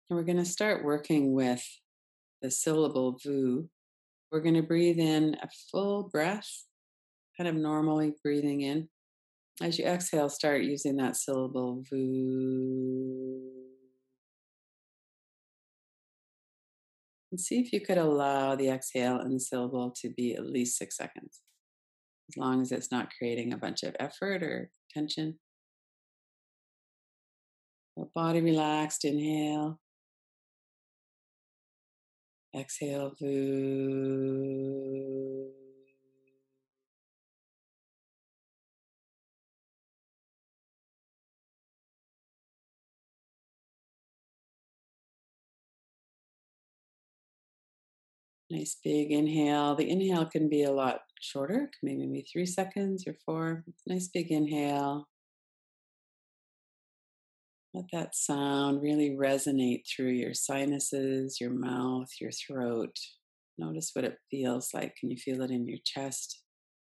And we're going to start working with the syllable vu. We're going to breathe in a full breath, kind of normally breathing in. As you exhale, start using that syllable vu. And see if you could allow the exhale and the syllable to be at least 6 seconds, as long as it's not creating a bunch of effort or tension. So body relaxed, inhale. Exhale, vu. Nice big inhale. The inhale can be a lot shorter, maybe 3 seconds or 4. Nice big inhale. Let that sound really resonate through your sinuses, your mouth, your throat. Notice what it feels like. Can you feel it in your chest?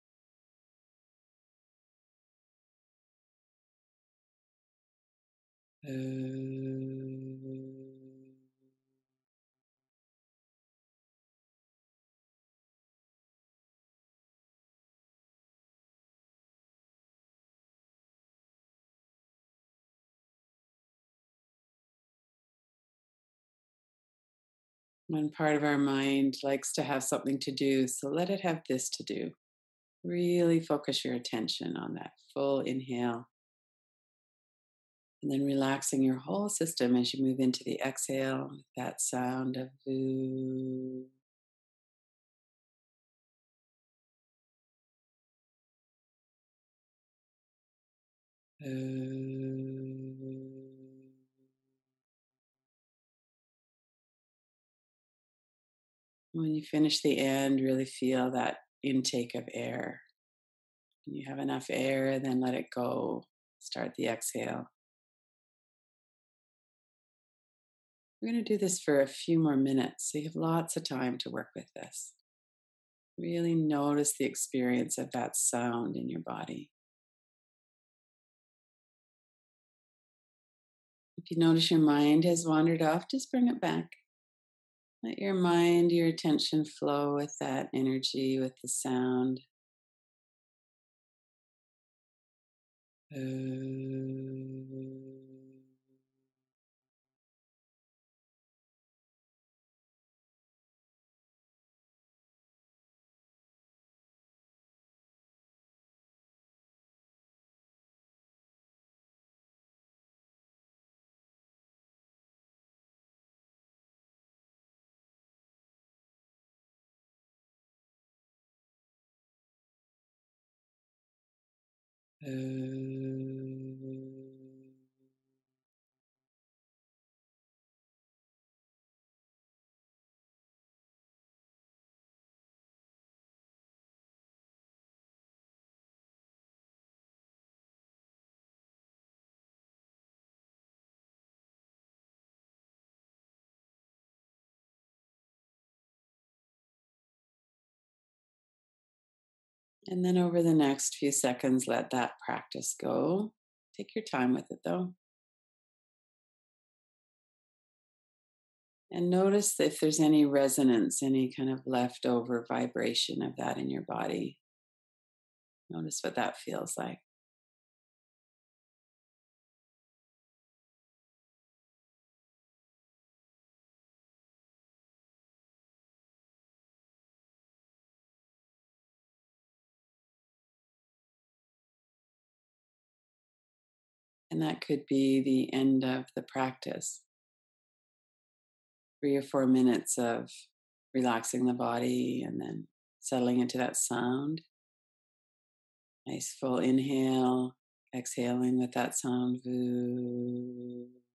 One part of our mind likes to have something to do, so let it have this to do. Really focus your attention on that full inhale. And then relaxing your whole system as you move into the exhale, with that sound of vu. Vu. When you finish the end, really feel that intake of air. When you have enough air, then let it go. Start the exhale. We're going to do this for a few more minutes, so you have lots of time to work with this. Really notice the experience of that sound in your body. If you notice your mind has wandered off, just bring it back. Let your mind, your attention flow with that energy, with the sound. And then over the next few seconds, let that practice go. Take your time with it though. And notice if there's any resonance, any kind of leftover vibration of that in your body. Notice what that feels like. And that could be the end of the practice. 3 or 4 minutes of relaxing the body and then settling into that sound. Nice full inhale, exhaling with that sound. Vu.